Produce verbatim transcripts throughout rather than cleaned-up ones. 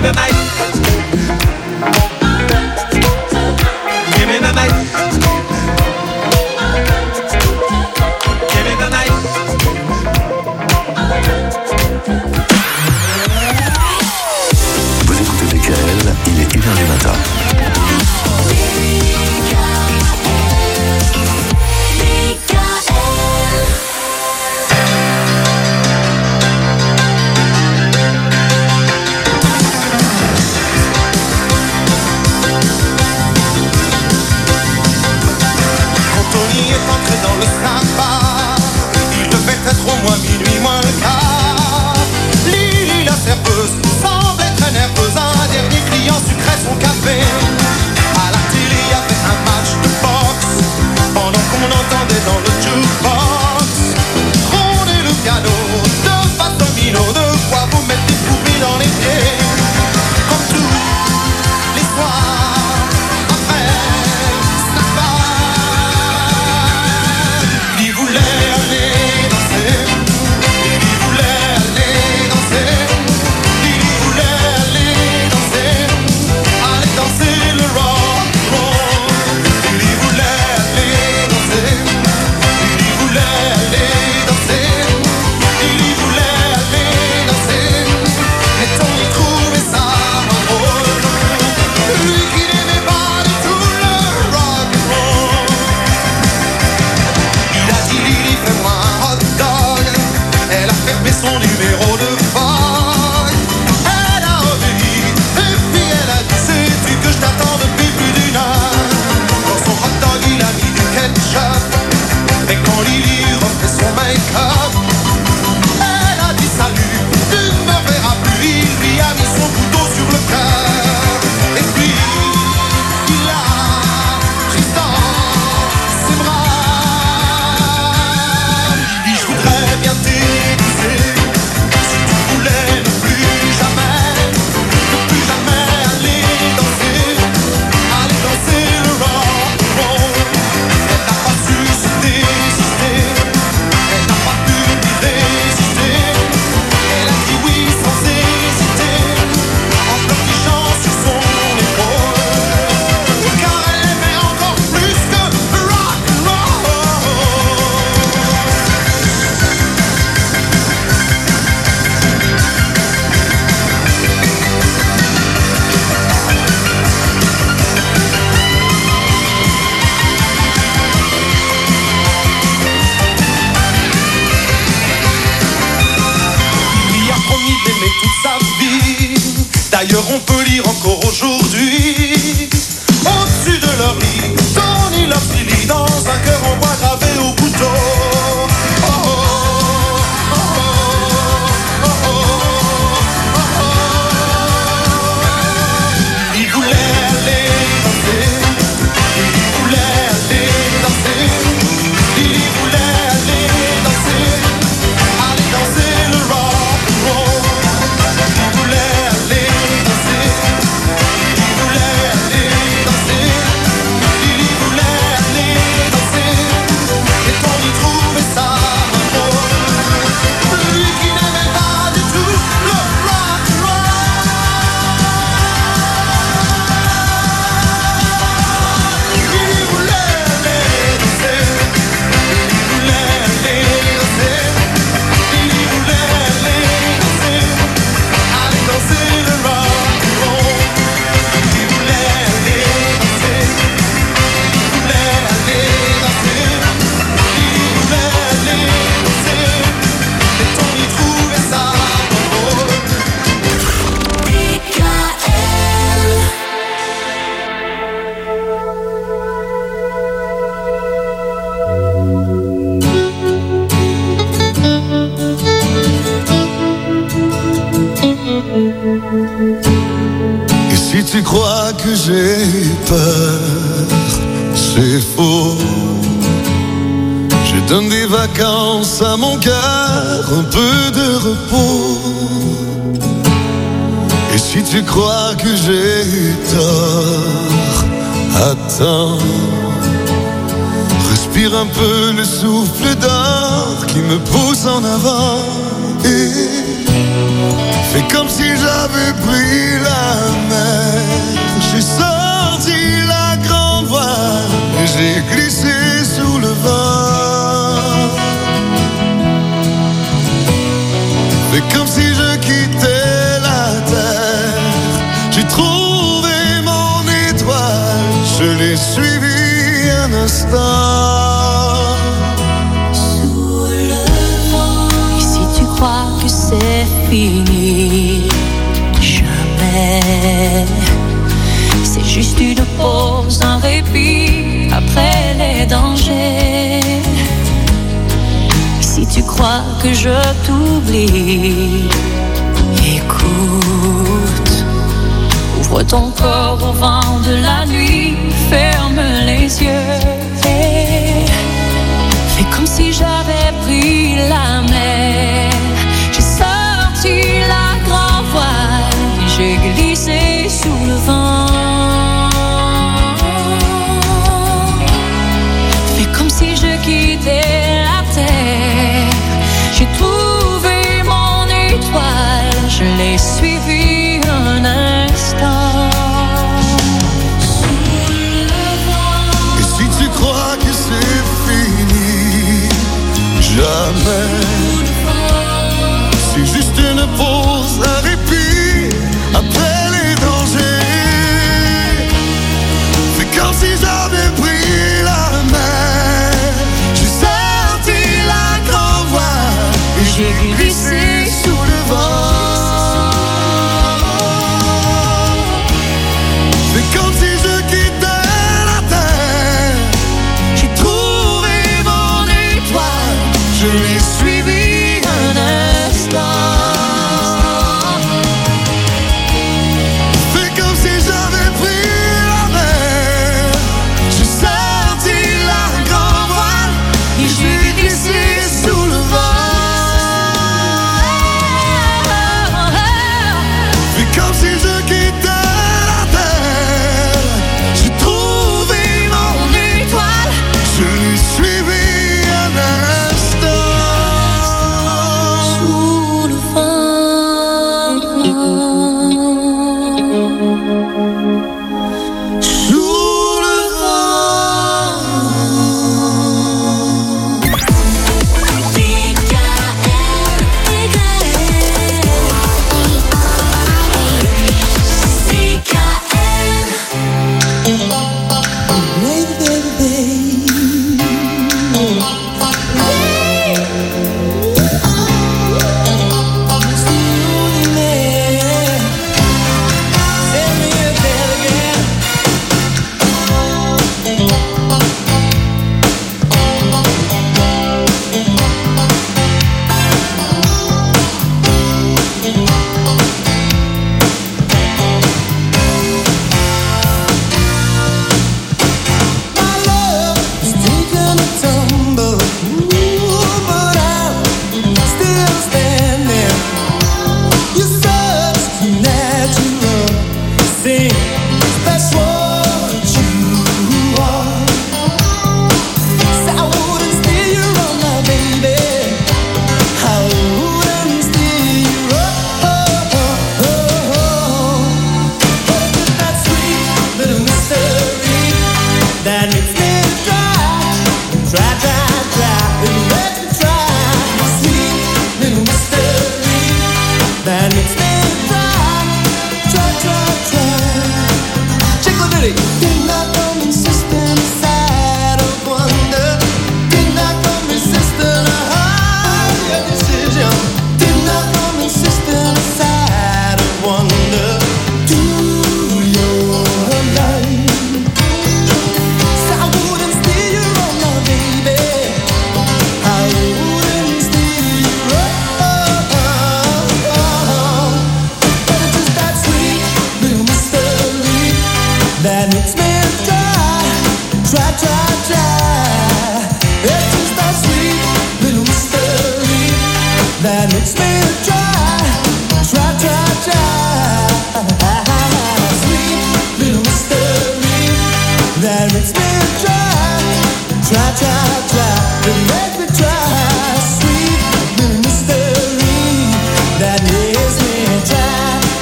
the night. Give me the night. Give me the night. Vous écoutez D K L, il est une heure du matin. Dans le samba, il devait être au moins minuit moins le quart. Lily la serveuse semble être nerveuse. Un dernier client sucrait son café. À la télé il y avait un match de boxe pendant qu'on entendait dans le jukebox trôner le piano de face domino. De quoi vous mettre des poupées dans les pieds. Comme tous les soirs après samba. Son numéro de faille. Elle a obéi et puis elle a dit sais-tu que je t'attends depuis plus d'une heure. Dans son hot dog il a mis du ketchup. Et quand Lily refait son make-up, elle a dit salut, tu ne me verras plus. Il lui a mis son couteau sur le cœur. Et puis il a pris dans ses bras. Il dit je voudrais bien t'épouser. D'ailleurs on peut lire encore aujourd'hui au-dessus de leur lit Tony Love Lily dans un cœur en bois gravé au couteau. Oh, oh, oh, oh, oh, oh, oh. Il voulait aller danser, il voulait aller danser, il voulait aller danser, aller danser le rock and roll. Il voulait aller danser, il voulait aller danser, il voulait aller danser, et on y trouvait ça drôle. Lui qui n'aimait pas du tout le rock and roll. Il voulait aller danser, il voulait aller danser, il voulait aller danser, aller danser le rock and roll. Il voulait aller danser, il voulait aller danser, il voulait aller danser, et on y trouvait ça drôle. Et si tu crois que j'ai peur, c'est faux. Je donne des vacances à mon cœur, un peu de repos. Et si tu crois que j'ai tort, attends. Respire un peu le souffle d'or qui me pousse en avant et fais comme si j'avais pris la mer. J'ai sorti la grande voile et j'ai glissé sous le vent. Fais comme si je quittais la terre. J'ai trouvé mon étoile, je l'ai suivi un instant. Sous le vent. Et si tu crois que c'est fini, jamais. C'est juste une pause, un répit après les dangers. Si tu crois que je t'oublie, écoute. Ouvre ton corps au vent de la nuit, ferme les yeux et fais comme si j'avais pris la mer. J'ai sorti la grande voile et j'ai glissé sous le vent. Fais comme si je quittais la terre. J'ai trouvé mon étoile, je l'ai suivi un instant. Et si tu crois que c'est fini, jamais. C'est juste une pause, un répit après les dangers. Fais comme si j'avais pris la mer. J'ai sorti la grande voile et j'ai glissé sous le vent.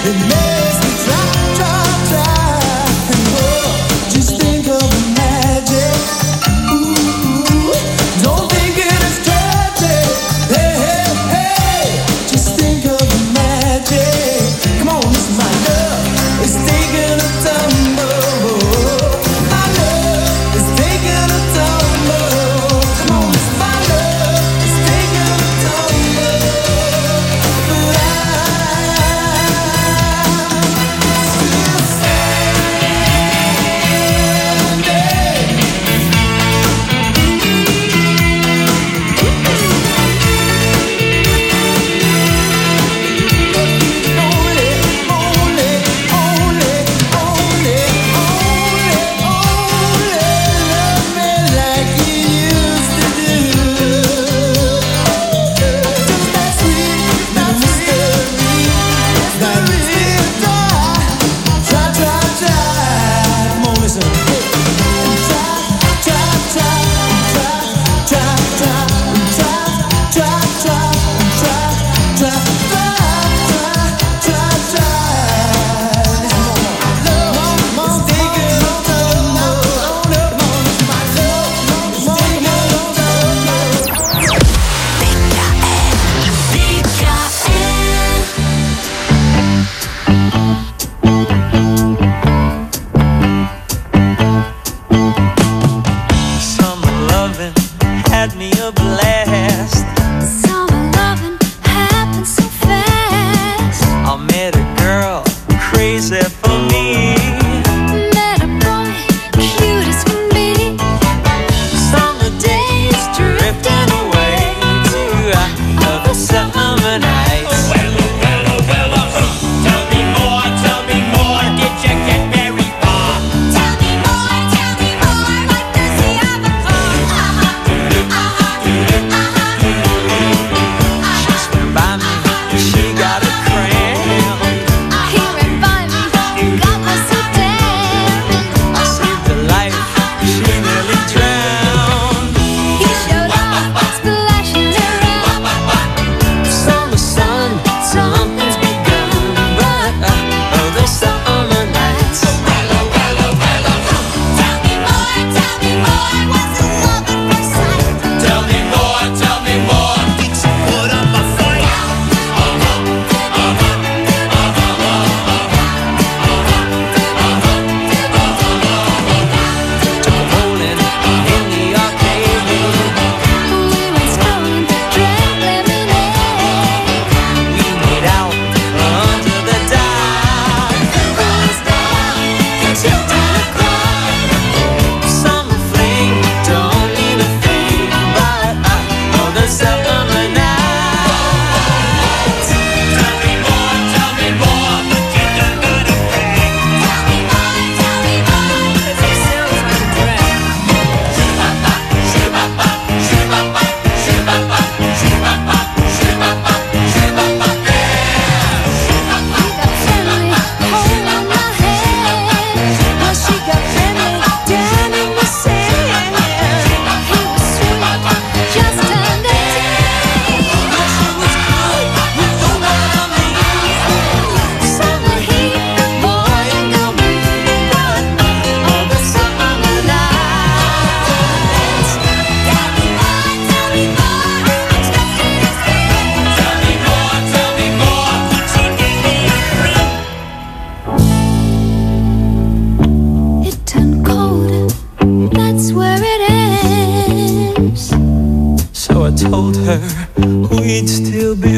told her we'd still be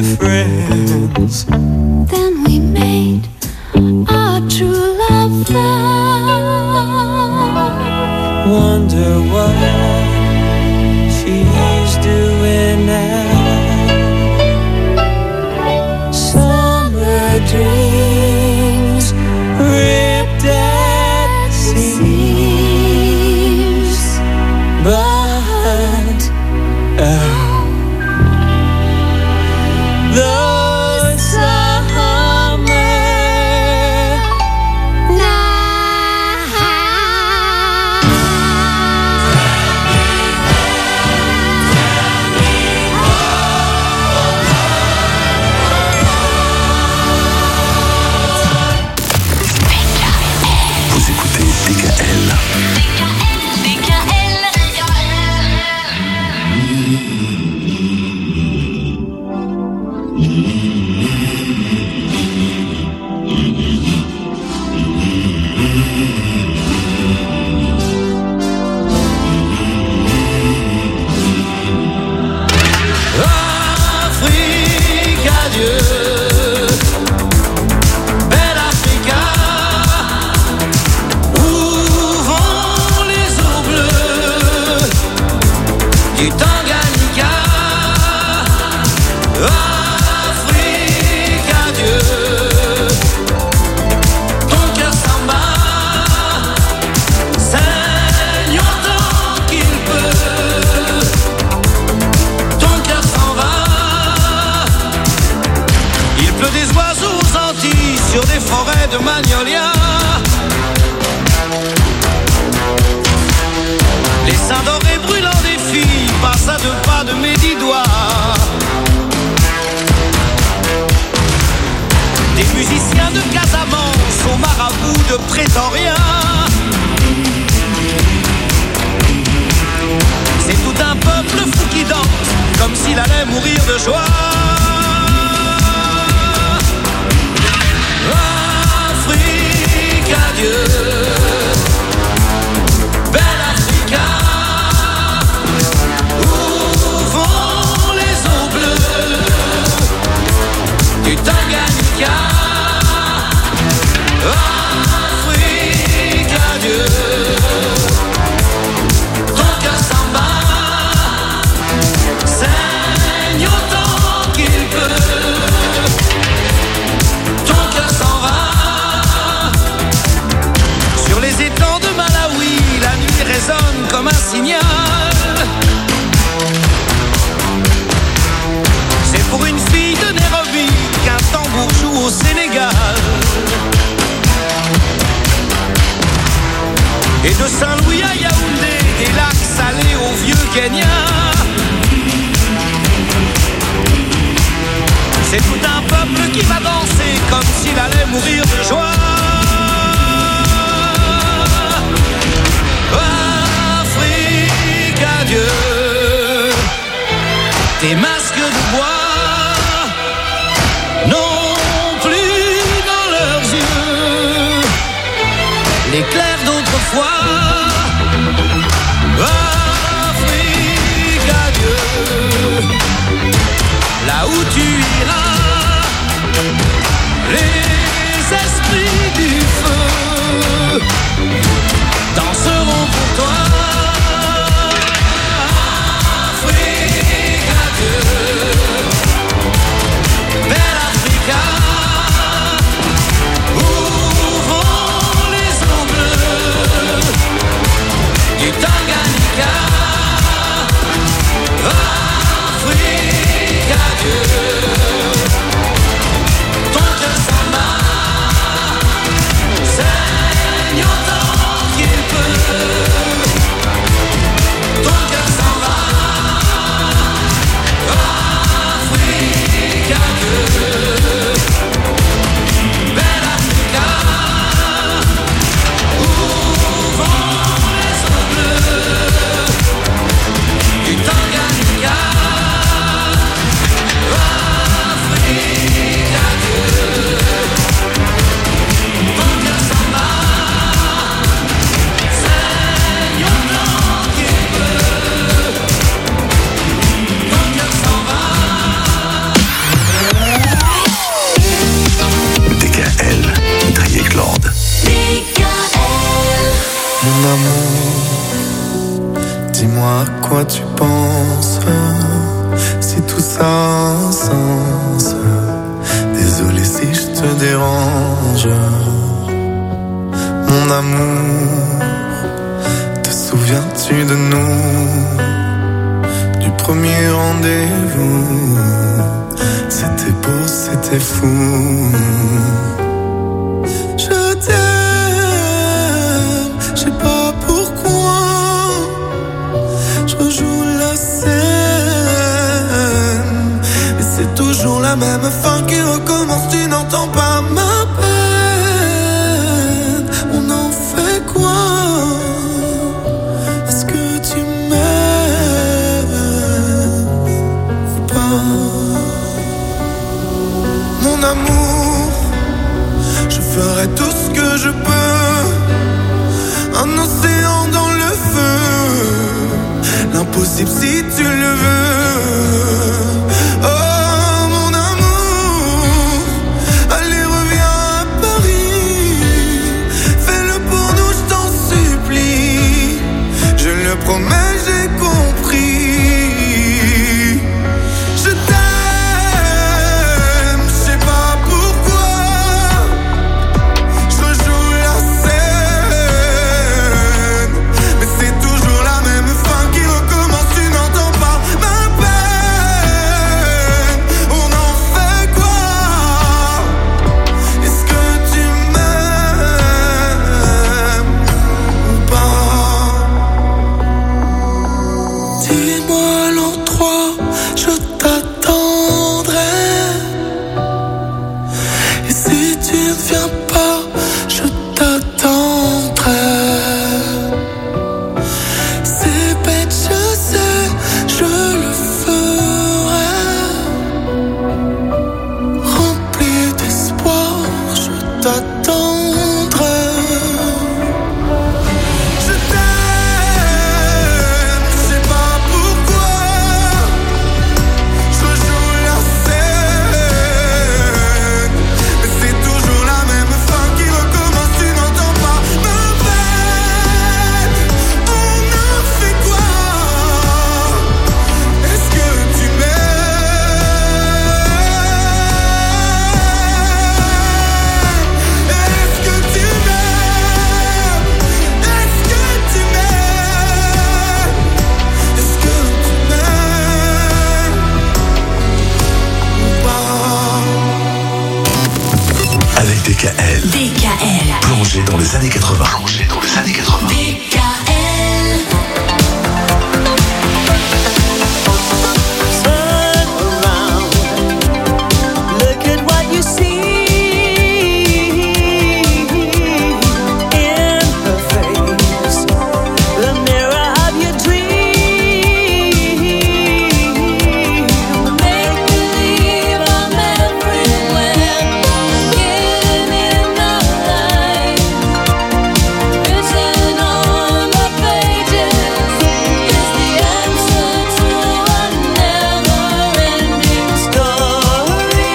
friends. Then we made our true love vow. Wonder what she's doing now. Summer dreams ripped at seams, but oh, those summer nights. forêt de Magnolia. Les seins dorés brûlants des filles passent à deux pas de mes dix doigts. Des musiciens de Casamance aux marabouts de Pretoria. C'est tout un peuple fou qui danse comme s'il allait mourir de joie. Afrique, adieu, belle Africa, où vont les eaux bleues du Tanganyika. Afrique, adieu, ton cœur s'en bat, saigne autant qu'il peut, ton cœur s'en va. Sur les étangs de Malawi, la nuit résonne comme un signal. C'est pour une fille de Nairobi qu'un tambour joue au Sénégal. Et de Saint-Louis à Yaoundé, des lacs salés au vieux Kenya. C'est tout un peuple qui va danser comme s'il allait mourir de joie. Afrique, adieu, tes masques de bois n'ont plus dans leurs yeux l'éclair d'autrefois. Afrique, adieu, là où tu iras, les esprits du feu danseront pour toi. Afrique, adieu, belle Africa, où vont les eaux bleues du Tanganyika. Afrique, adieu, ton cœur s'en bat, saigne autant qu'il peut, ton cœur s'en va. Afrique, adieu, belle Africa, où vont les eaux bleues du Tanganyika. Afrique, adieu, ton cœur s'en bat, saigne autant qu'il peut, ton cœur s'en va. D K L, Triéclande. Mon amour, dis-moi à quoi tu penses, si tout ça a un sens. Désolé si je te dérange. Mon amour, te souviens-tu de nous, du premier rendez-vous? C'était beau, c'était fou. Je t'aime, je sais pas pourquoi. Je rejoue la scène, mais c'est toujours la même fin qui recommence. Tu n'entends pas ma peine. On en fait quoi? Est-ce que tu m'aimes ou pas? Mon amour, je ferai tout ce que je peux. Un océan dans le feu, l'impossible si tu le veux. Oh mon amour, allez reviens à Paris, fais-le pour nous, je t'en supplie. Je le promets, j'ai compris. Je t'aime, je sais pas pourquoi. Je rejoue la scène, mais c'est toujours la même fin qui recommence. Tu n'entends pas ma peine. viens pas, je t'attendrai. C'est bête, je sais, je le ferai. Rempli d'espoir, je t'attendrai. Je t'aime, je sais pas pourquoi. Je joue la scène, mais c'est toujours la même fin qui recommence, tu n'entends pas ma peine. On a fait quoi? Est-ce que tu m'aimes? Est-ce que tu m'aimes? Est-ce que tu m'aimes? Est-ce que tu m'aimes ou pas? Avec D K L, D K L. plongé dans les années quatre-vingts. Plongé dans les années quatre-vingts. D K L. Turn around, look at what you see in her face, the mirror of your dream. Make believe I'm everywhere, getting in the light, written on the pages is the answer to a never-ending story.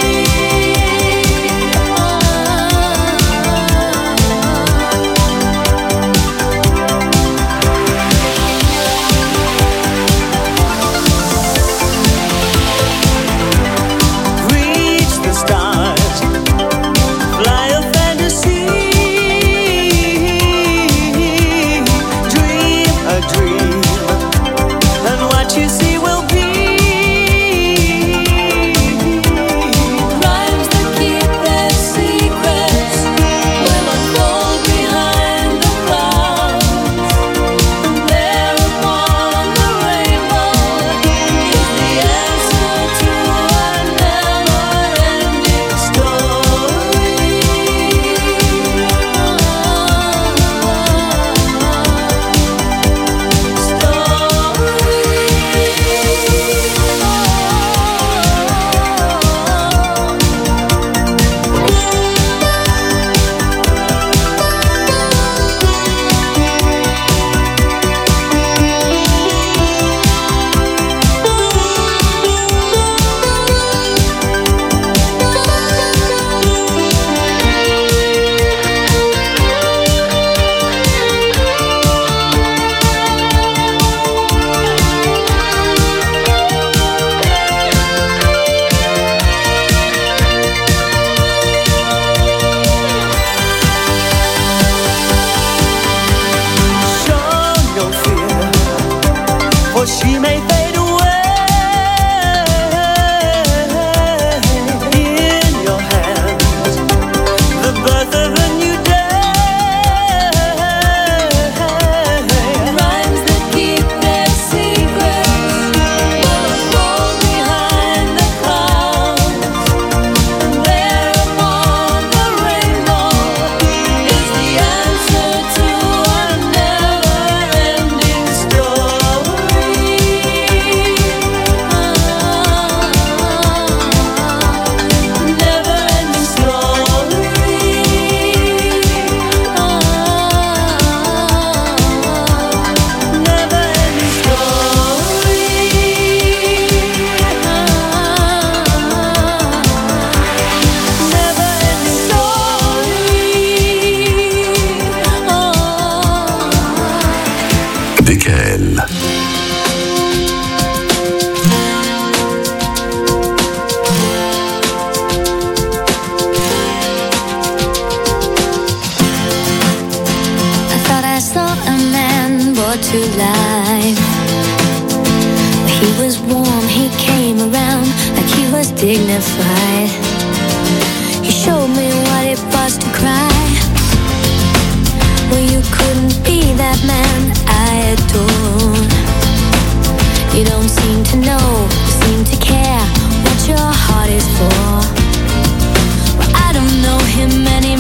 Reach the stars, fly a fantasy, dream a dream, and what you see will be. Rhymes that keep their secrets will unfold behind the clouds, and there upon the rainbow is the answer to a never-ending story. Show no fear, for she may fade away. In your hands, the birth of a new day. Rhymes that keep their secrets will unfold behind the clouds, and there upon the rainbow is the answer to a never-ending story. Never-ending story. Never-ending story. D K L. I thought I saw a man brought to life. He was warm, he came around like he was dignified. He showed me what it was to cry. Well, you couldn't be that man I adore. You don't seem to know, seem to care what your heart is for. Well, I don't know him anymore.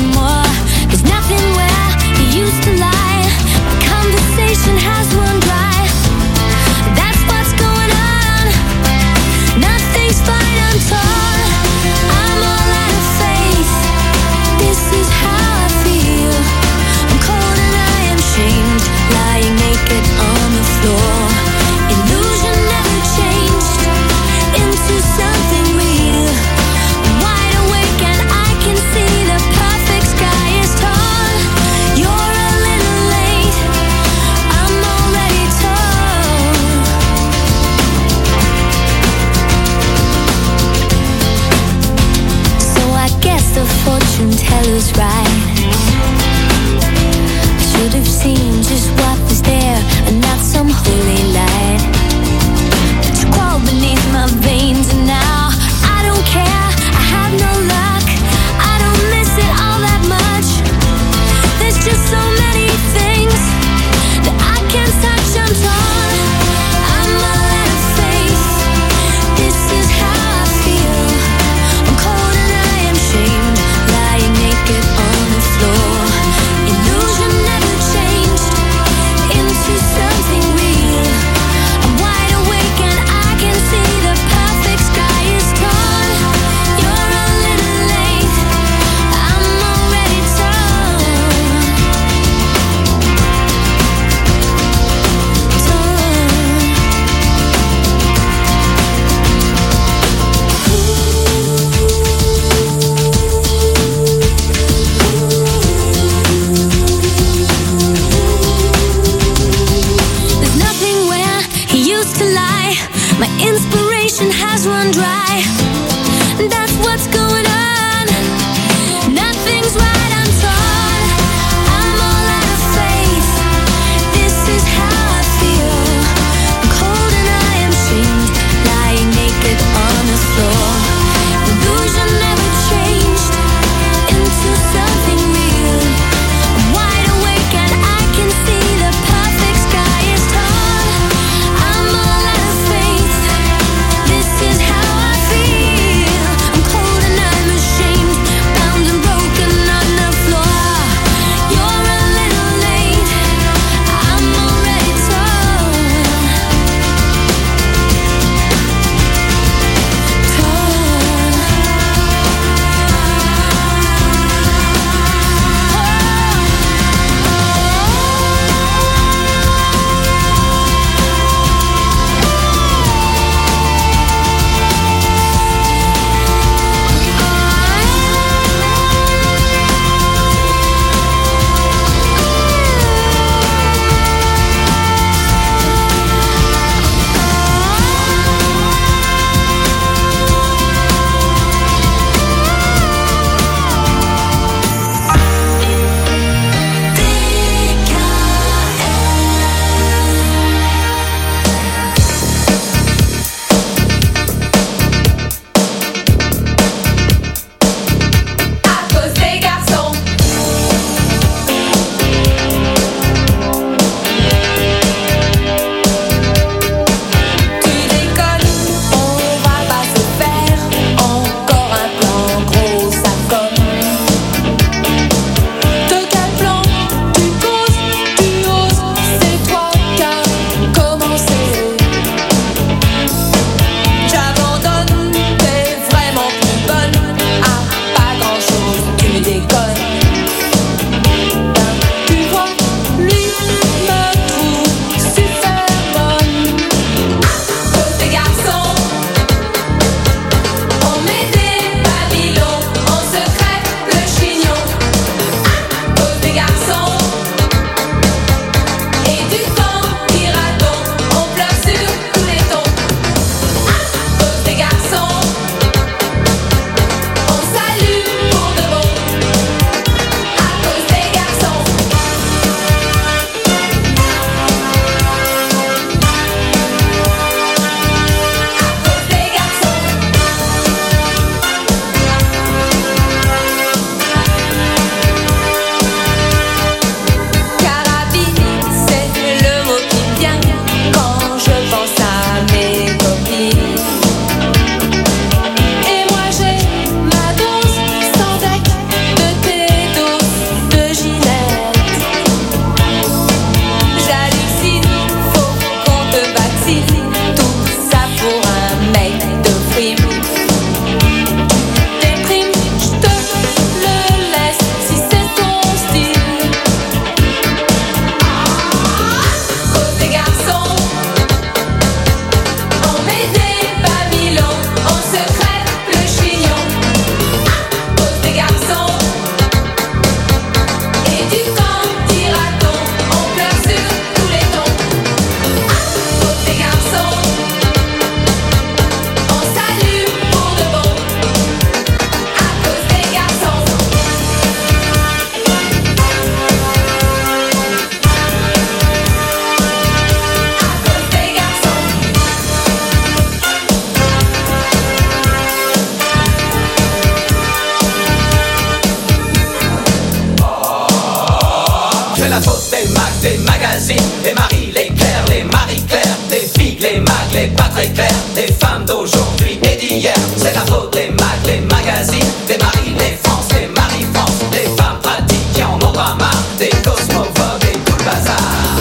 la faute des mags, des magazines, des Marie, les Claire, les Marie-Claire, des figues, les mags, les pas très clairs, des femmes d'aujourd'hui et d'hier. C'est la faute des mags, les magazines, des Marie, les France, les Marie-France, des femmes pratiques qui en ont pas marre, des cosmophobes et tout le bazar.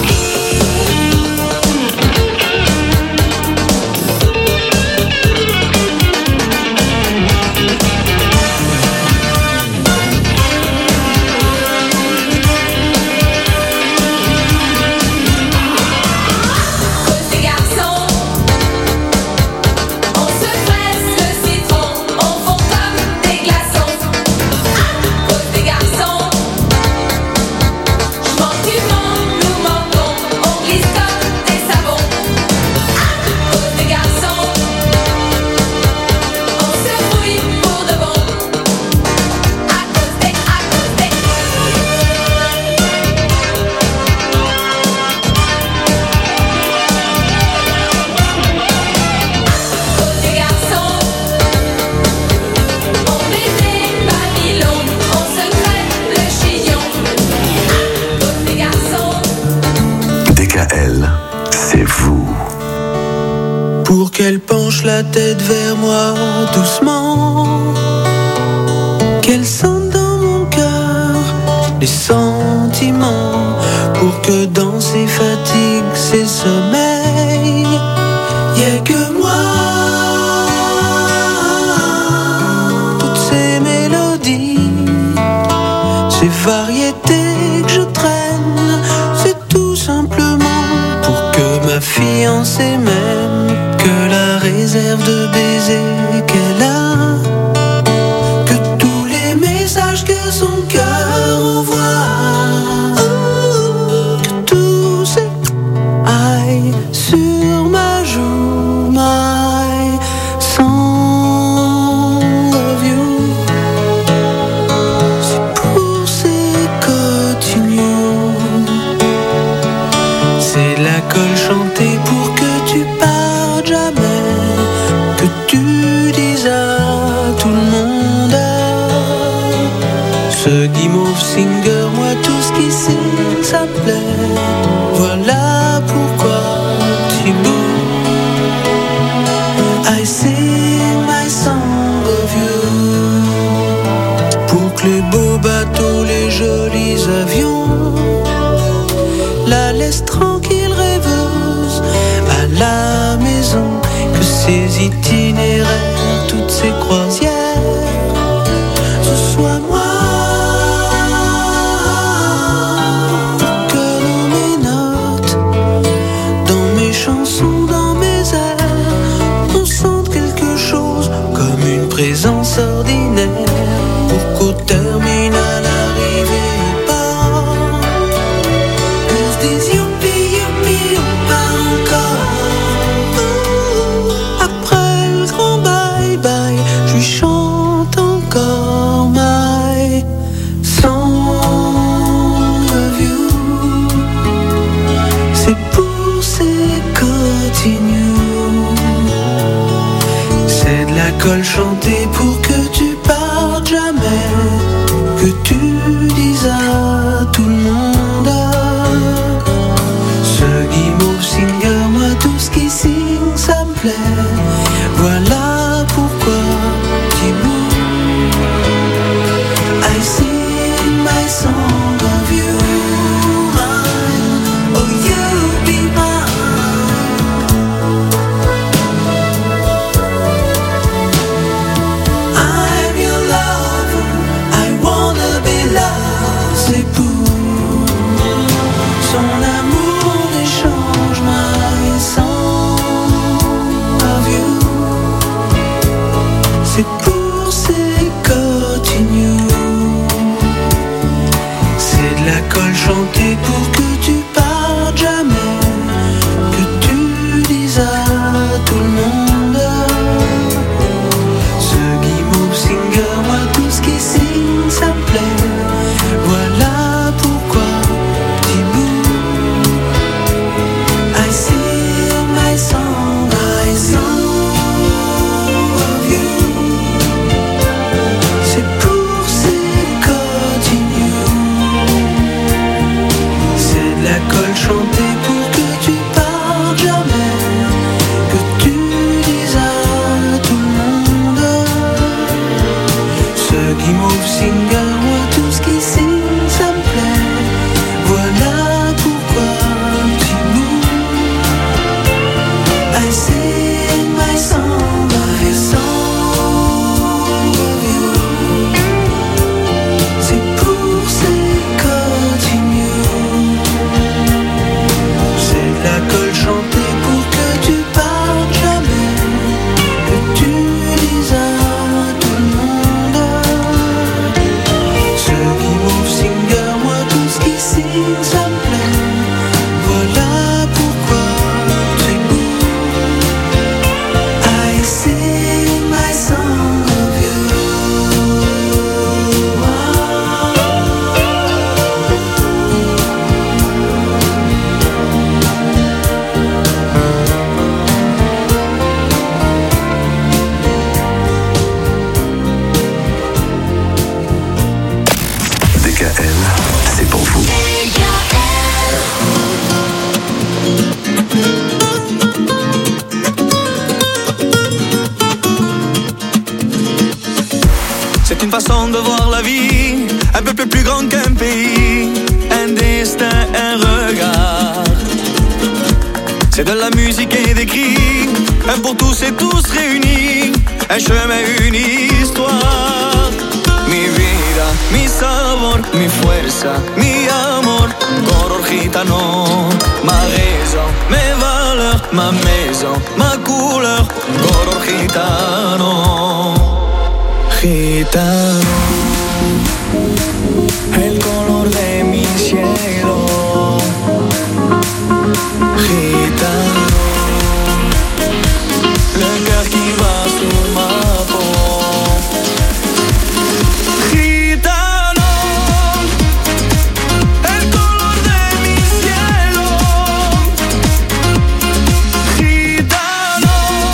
Pour qu'elle penche la tête vers moi doucement, qu'elle sente dans mon cœur les sentiments, pour que dans ses fatigues, ses sommeils, y ait que moi. Toutes ces mélodies, ces variétés que je traîne, c'est tout simplement pour que ma fiancée m'aime, que la réserve de baisers qu'elle a, que tous les messages que son cœur envoie, que tout ces aille sur ma joue, my song of you. C'est pour ces continues, c'est la colle chantée pour que tu parles jamais, que tu dises à tout le monde, ce guimauve singer, moi tout ce qui signe ça me plaît, voilà pourquoi Thibaut, I sing my song of you, pour que les beaux bateaux, les jolis avions la laissent tranquille rêveuse à la maison, que ces itinéraires, toutes ces croisières, ce soit moi, que dans mes notes, dans mes chansons, dans mes airs, on sente quelque chose comme une présence ordinaire, pour qu'au terminal arrivé au port, on se dise youpi, youpi, on part encore. Après le grand bye-bye, je lui chante encore my song of you. C'est pour ces continues, c'est de la colle chantée pour que tu partes jamais, que tu dises à tout le monde, ce guimauve singer, moi tout ce qui signe ça me plaît, voilà pourquoi Thibaut, I sing my song of you, mine, oh you be mine, I'm your lover, I wanna be loved, c'est pour son amour d'échange, my song of you, c'est pour ces continues, c'est de la colle chantée pour que tu partes jamais, que tu dises à tout le monde, ce guimauve singer, moi tout ce qui signe ça me plaît, voilà pourquoi Thibaut, I sing my song, my song of you, c'est pour ces continues, D K L, c'est pour vous. C'est une façon de voir la vie, un peu plus grande qu'un pays, un destin, un regard. C'est de la musique et des cris, un pour tous et tous réunis, un chemin, une histoire. Mi vida, mi sabor, mi fuerza, mi amor, color gitano. Ma raison, mes valeurs, ma maison, ma couleur, color gitano. Gitano, el color de mi cielo. Gitano, le cœur qui bat sur ma peau. Gitano, el color de mi cielo. Gitano,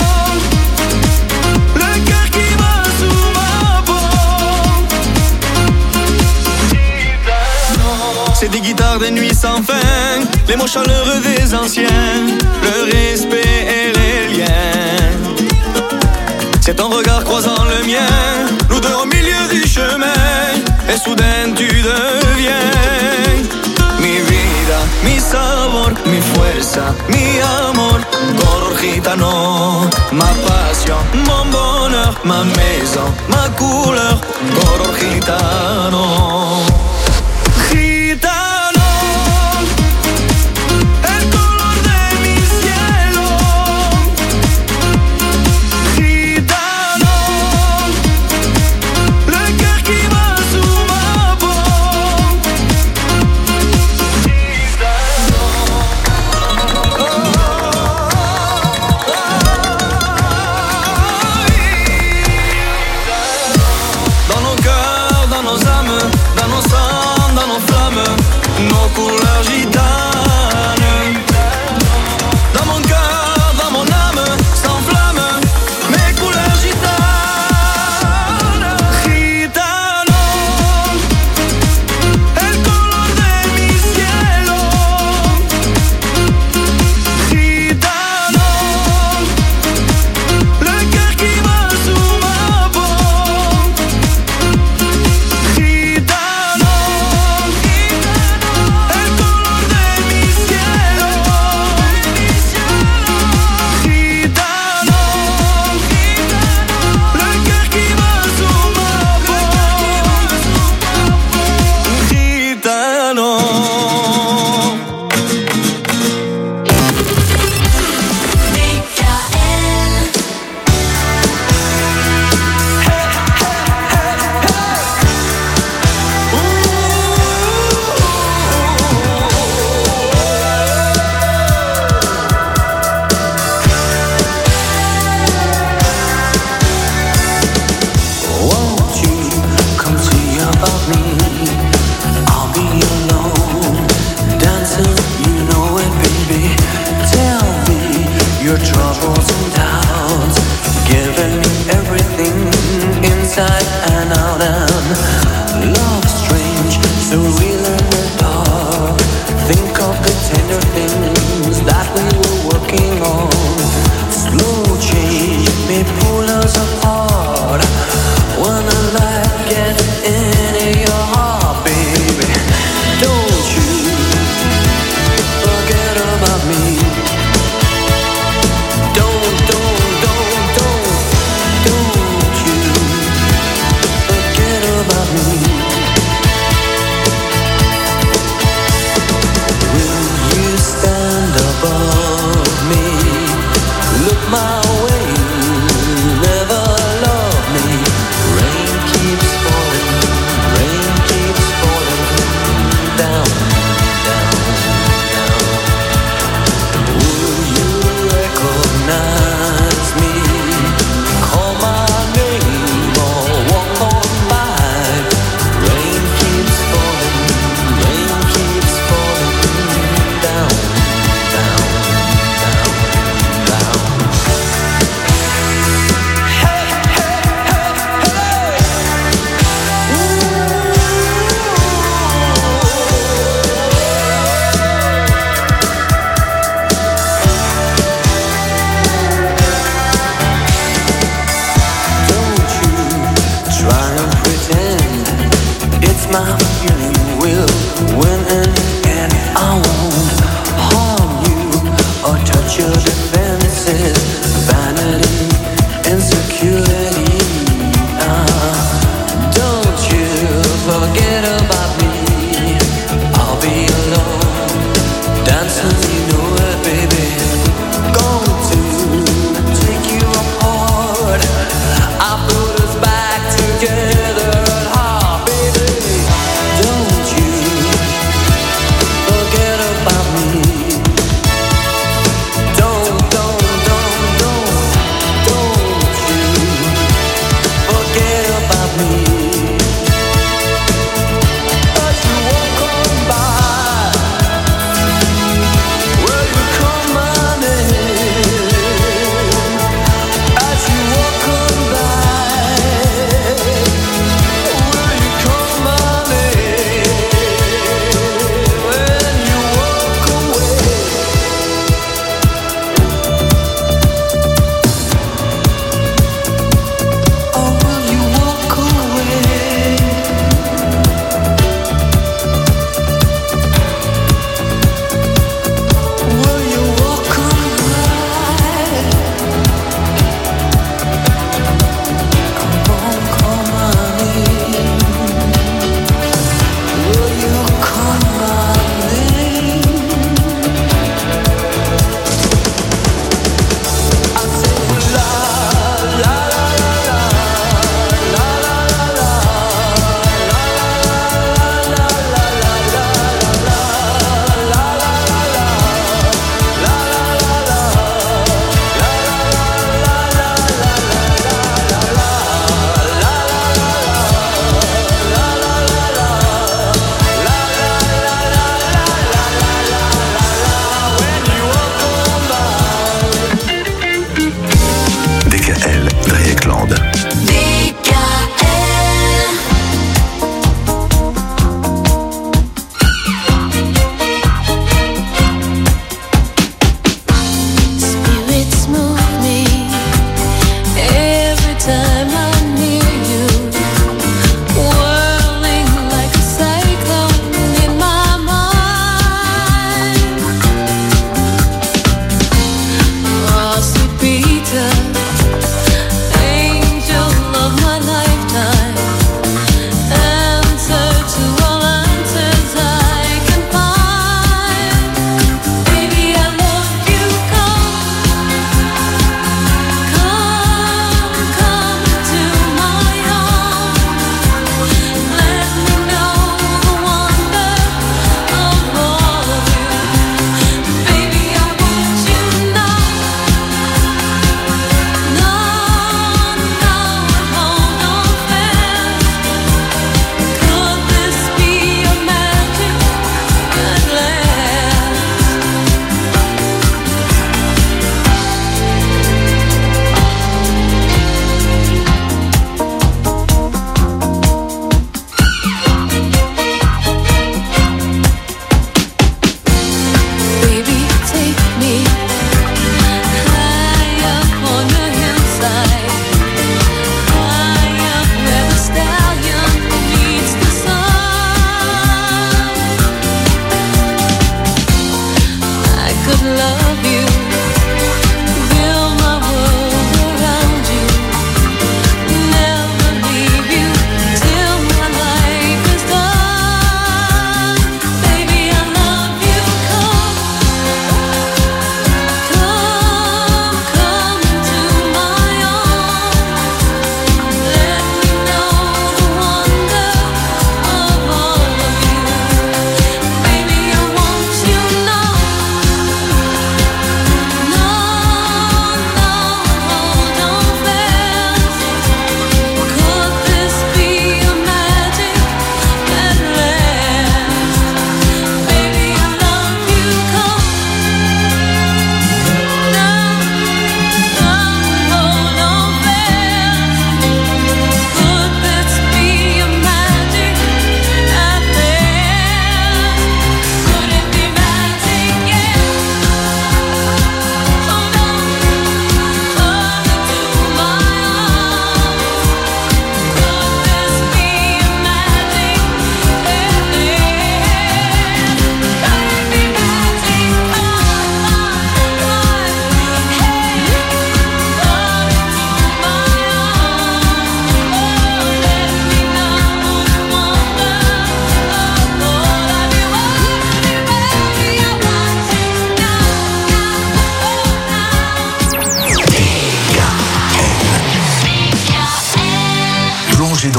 le cœur qui bat sur ma peau. Gitano, c'est des guitares de nuit sans fin, les mots chaleureux des anciens, le respect et les liens. C'est ton regard croisant le mien, nous deux au milieu du chemin, et soudain tu deviens mi vida, mi sabor, mi fuerza, mi amor, color gitano. Ma passion, mon bonheur, ma maison, ma couleur, color gitano. Gitano, el color de mi cielo. Gitano, le cœur qui bat sur ma peau. Dans nos cœurs, dans nos âmes, dans nos sangs, dans nos flammes, nos couleurs gitanes. Dans mon cœur, dans mon âme, s'enflamme mes couleurs gitanes. Gitano, el color de mi cielo. Gitano, le cœur qui bat sur ma peau. Gitano, el color de mi cielo. Gitano, le cœur qui bat sur ma peau. Gitano. Won't you come see about me? I'll be alone, dancing, you know it, baby. Tell me your troubles and doubts, giving me everything inside and out. And love strange, so real in the dark. Think of the tender things that we were working on. Slow change may pull us apart. When a light gets into your heart, baby, don't you forget about me. Don't, don't, don't, don't, don't you forget about me.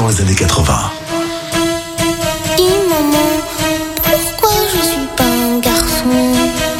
dans les années quatre-vingts. Dis maman, pourquoi je suis pas un garçon?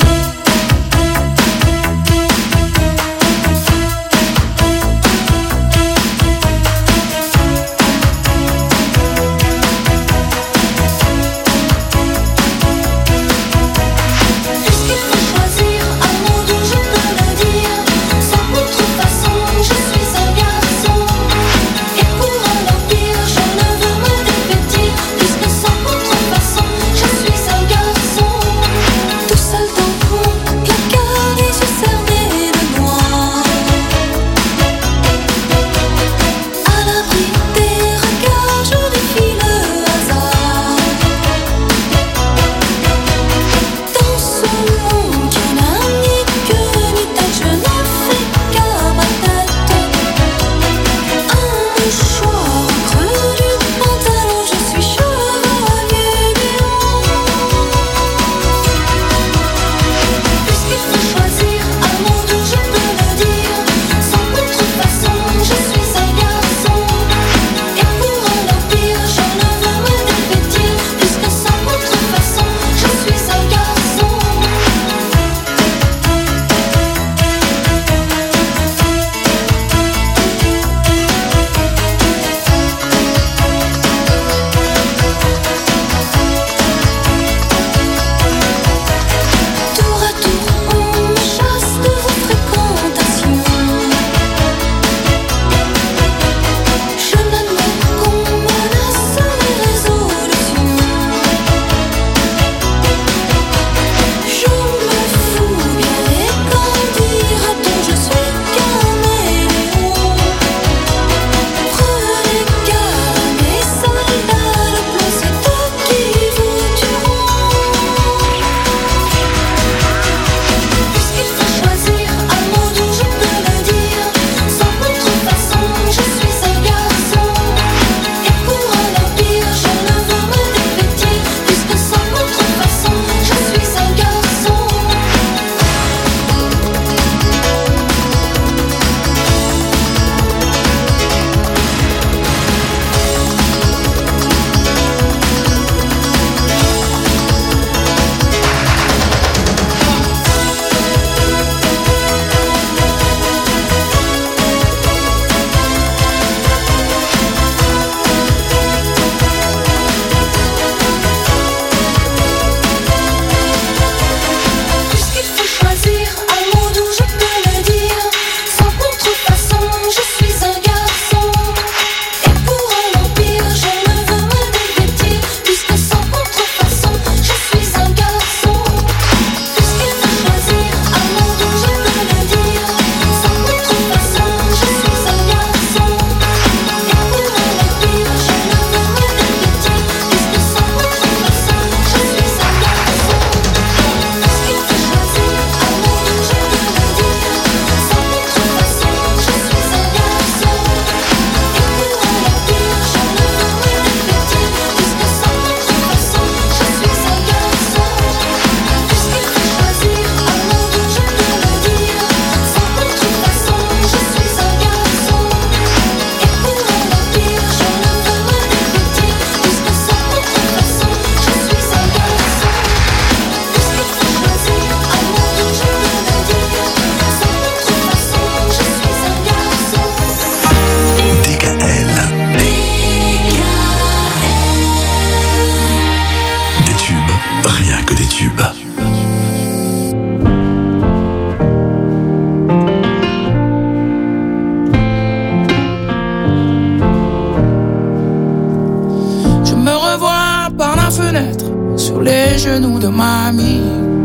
sur les genoux de mamie.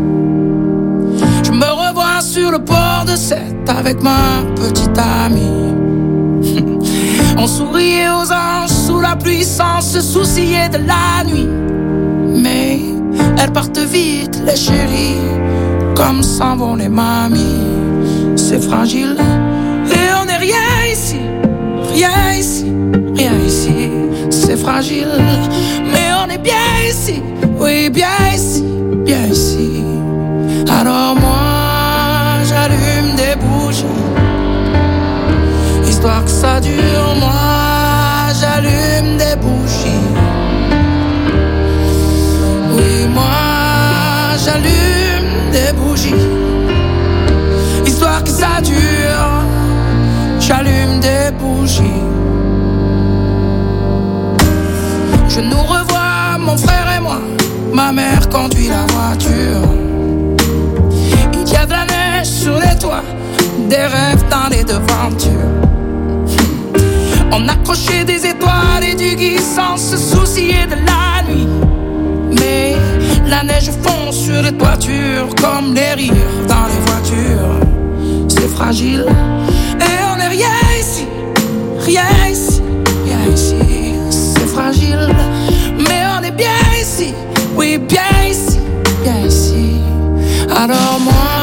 Je me revois sur le port de Sète avec ma petite amie. On souriait aux anges sous la pluie sans se soucier de la nuit. Mais elles partent vite les chéris, comme s'en vont les mamies. C'est fragile et on n'est rien ici, rien ici, rien ici. C'est fragile mais on est bien ici, oui bien ici, bien ici. Alors moi j'allume des bougies, histoire que ça dure. Moi j'allume des j'allume des bougies. Histoire que ça dure, j'allume des bougies. Je nous revois, mon frère et moi. Ma mère conduit la voiture. Il y a de la neige sur les toits, des rêves dans les devantures. On accrochait des étoiles et du gui sans se soucier de la nuit. Mais la neige fond sur les toitures comme les rires dans les voitures. C'est fragile et on n'est rien ici, rien ici, rien ici. C'est fragile, mais on est bien ici, oui bien ici, bien ici. Alors moi